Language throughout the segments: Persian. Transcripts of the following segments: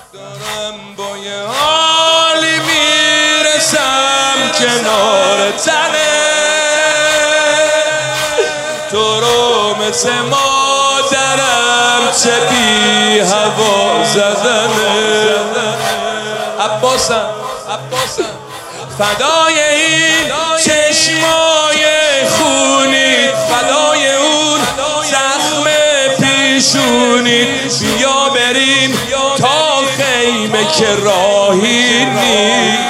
دارم با یه حالی میرسم کنار تنه، تو رو مثل مادرم چه بی هوا زدنه. عباسم فدای این چشمای خونید، فدای اون زخم پیشونید، بیا بریم تا خیمه که راهی نیست.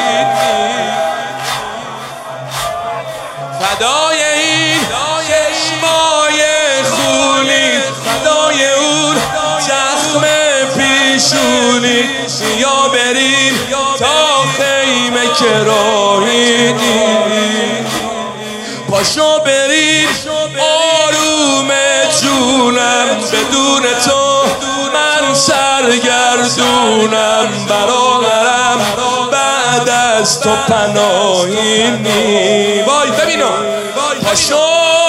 فدای این چشمای خونید، فدای اون زخم پیشونید، بیا بریم تا خیمه که راهی نیست. پاشو بریم آروم جونم، بدون تو من سرگردونم، برادرم بعد از تو پناهی نی. وای ببینم پاشو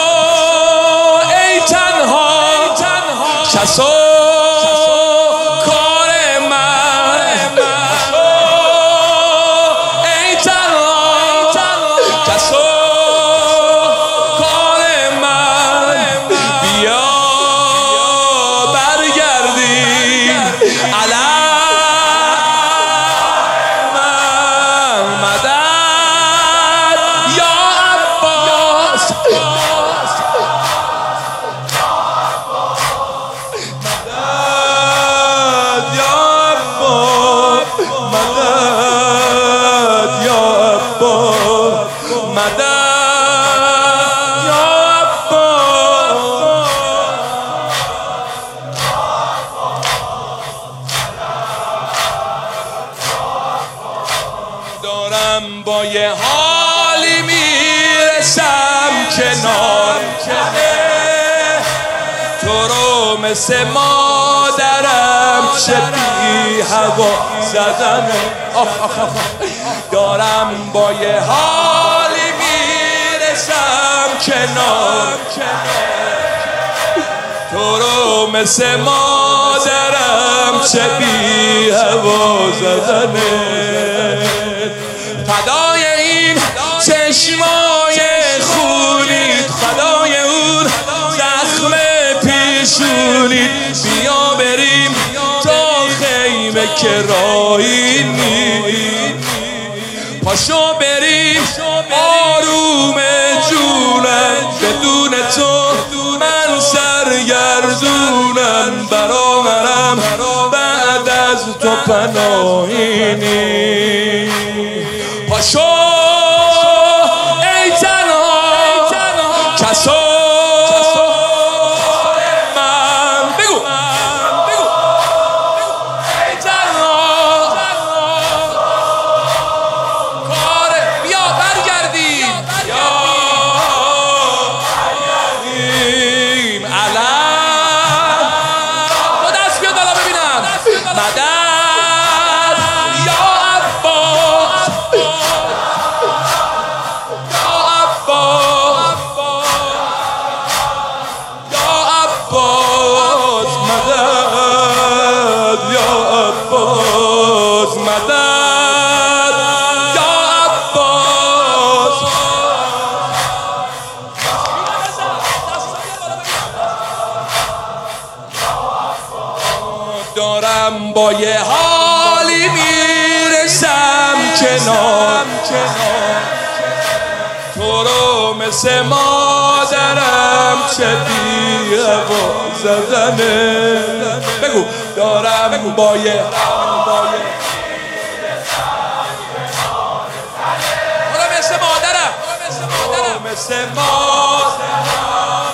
ای تنها کسو کار من، ای تنها کسو کار من، بیا برگردیم علم مدد یا عباس، مدد یا عباس، مدد یا عباس، مدد یا عباس. دارم با یه حالی میرسم کنار تنه، تو رو مثل مادرم چه بی هوا زدنه. دارم با یه حالی میرسم کنار تو رو مثل مادرم چه بی هوا زدنه. فدای این چشمای خونید، فدای اون زخم پیشونید، بیا بریم تا خیمه که راهی نیست. پاشو بریم آروم جونم، بدون تو من سرگردونم، برادرم بعد از تو پناهی نیست. پاشو ای تنها کسو من، بگو ای تنها کار، بیا برگردیم یا علم با دست بیا بالا ببینم، مدد یا عباس، یا عباس، یا عباس، مدد یا عباس، مدد یا عباس. دارم با یه حالی میرسم کنار تو رو مثل مادرم چه بی هوا زدنه. بگو دارم با یه مثل مادرم، مثل مادرم،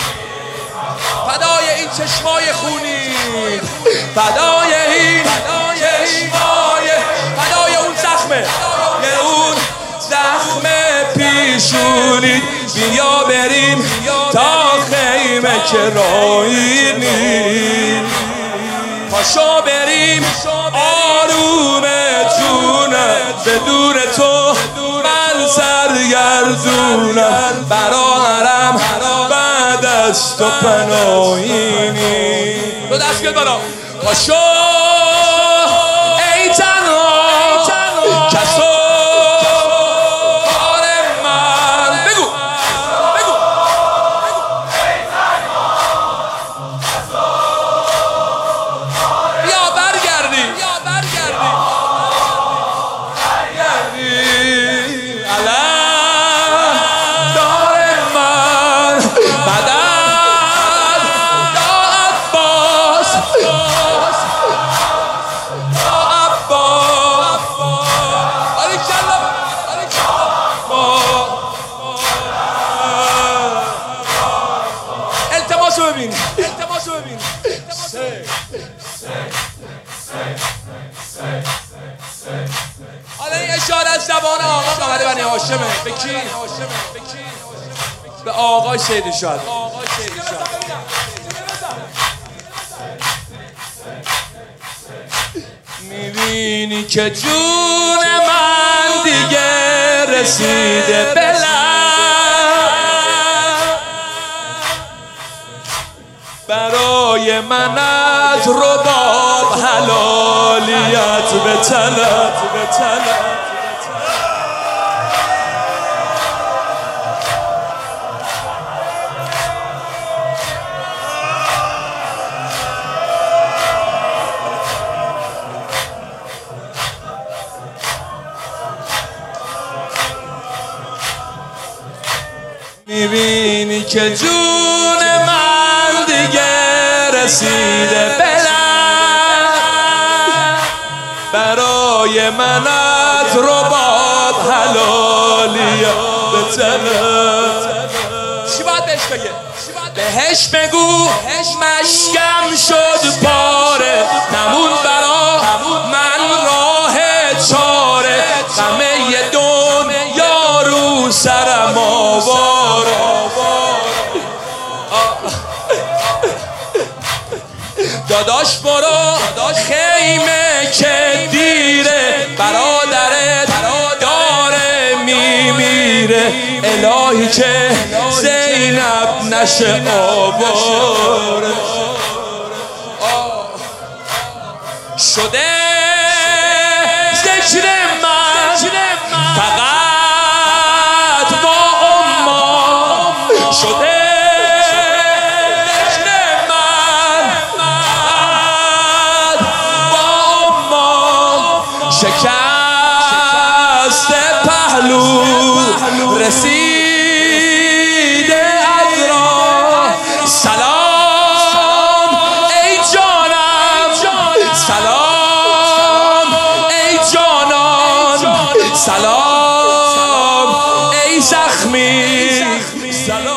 فدای این چشمای خونی، فدای این چشمای، فدای اون زخمه، اون زخم پیشونید، بیا بریم تا خیمه که راهی نیست. پاشو بریم آروم جونم، بدون تو من سرگردونم، برادرم بعد از تو پناهی نیست. دو دست بیاد بالا. پاشو اشاره از زبان آقا قمر بنی هاشمه. به کی؟ به آقا سید شاد. میبینی که جون من دیگه رسیده به لب، برای من از رباب حلالیت بطلب. میبینی که جون من دیگه رسیده به لب، برای من از رباب حلالیت بطلب. چی باید بهش بگه؟ بهش بگو مشکم شد پاره، نمون برا من راه چاره، همه دنیا رو سرم آواره. داداش برو خیمه که دیره، برادرت داره میمیره، الهی که زینب نشه آواره. شده ذکر من فقط با امام، شده شکست پهلو رسیده از راه. سلام ای جانم، سلام ای جانان، سلام ای زخمی، سلام